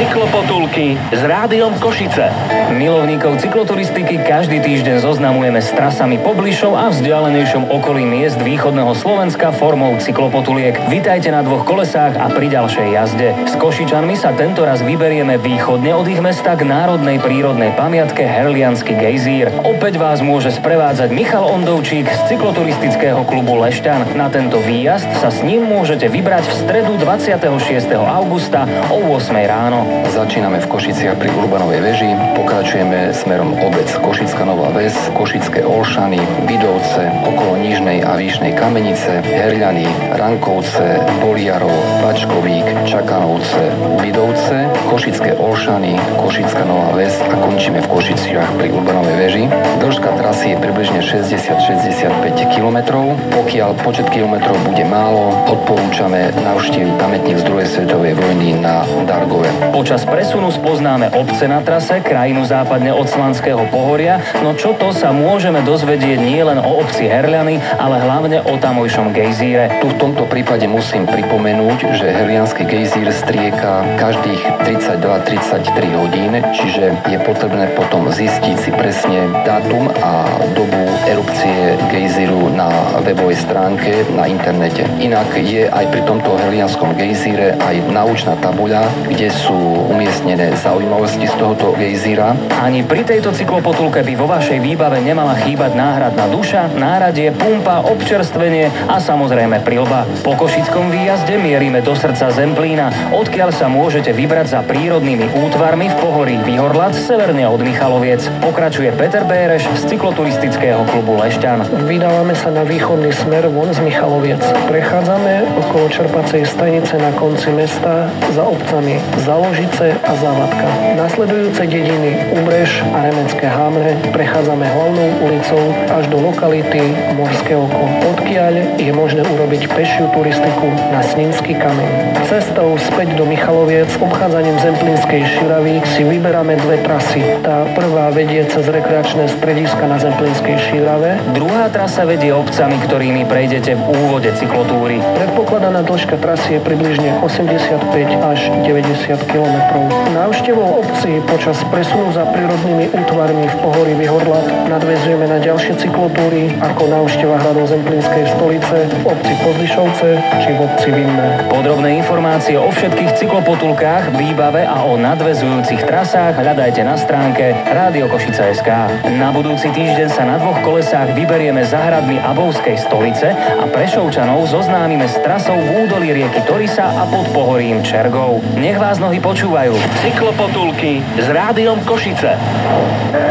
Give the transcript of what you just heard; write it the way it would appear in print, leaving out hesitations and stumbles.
Cyklopotulky s Rádiom Košice. Milovníkov cykloturistiky každý týždeň zoznamujeme s trasami pobližšom a vzdialenejšom okolí miest východného Slovenska formou cyklopotuliek. Vitajte na dvoch kolesách a pri ďalšej jazde. S Košičanmi sa tento raz vyberieme východne od ich mesta k národnej prírodnej pamiatke Herliansky gejzír. Opäť vás môže sprevádzať Michal Ondovčík z cykloturistického klubu Lešťan. Na tento výjazd sa s ním môžete vybrať v stredu 26. augusta o 8 ráno. Začíname v Košiciach pri Urbanovej veži, pokračujeme smerom obec Košická Nová Ves, Košické Olšany, Bidovce, okolo Nižnej a Výšnej Kamenice, Herľany, Rankovce, Poliarov, Pačkovík, Čakanovce, Bidovce, Košické Olšany, Košická Nová Ves a končíme v Košiciach pri Urbanovej veži. Dĺžka trasy je približne 60-65 km. Pokiaľ počet kilometrov bude málo, odporúčame navštíviť pamätník z druhej svetovej vojny na Dargove. Počas presunu spoznáme obce na trase, krajinu západne od Slanského pohoria, no čo to sa môžeme dozvedieť nielen o obci Herľany, ale hlavne o tamojšom gejzíre. Tu v tomto prípade musím pripomenúť, že Herliansky gejzír strieka každých 32-33 hodín, čiže je potrebné potom zistiť si presne dátum a dobu erupcie gejzíru na webovej stránke na internete. Inak je aj pri tomto Herlianskom gejzíre aj naučná tabuľa, kde sú umiestnené zaujímavosti z tohoto gejzíra. Ani pri tejto cyklopotulke by vo vašej výbave nemala chýbať náhradná duša, náradie, pumpa, občerstvenie a samozrejme prilba. Po košickom výjazde mierime do srdca Zemplína, odkiaľ sa môžete vybrať za prírodnými útvarmi v pohorí Vyhorlat severne od Michaloviec. Pokračuje Peter Béreš z cykloturistického klubu Lešťan. Vydávame sa na východný smer von z Michaloviec. Prechádzame okolo čerpacej stanice na konci mesta za obcami Založice a Závadka. Nasledujúce dediny Ubrež a Remecké Hámre prechádzame hlavnou ulicou až do lokality Morské oko, odkiaľ je možné urobiť pešiu turistiku na Snínsky kameň. Cestou späť do Michaloviec obchádzaním Zemplínskej Širavy si vyberáme dve trasy. Tá prvá vedie cez rekreačné strediska na Zemplínskej Širave. Druhá trasa vedie obcami, ktorými prejdete v úvode cyklotúry. Predpokladaná dĺžka trasy je približne 85 až 90 km. Návštevou obcí počas presunu za prírodnými útvarmi v pohorí Vyhorlat nadväzujeme na ďalšie cyklotúry ako návšteva hradov Zemplínskej stolice, v obci Pozlišovce či v obci Vinné. Podrobné informácie o všetkých cyklopotulkách, výbave a o nadväzujúcich trasách hľadajte na stránke radiokošice.sk. Na budúci týždeň sa na dvoch kolesách vyberieme za hradmi Abovskej stolice a Prešovčanov zoznámime s trasou v údolí rieky Torisa a pod pohorím Čergov. Nech vás nohy počúvajú. Cyklopotulky s Rádiom Košice.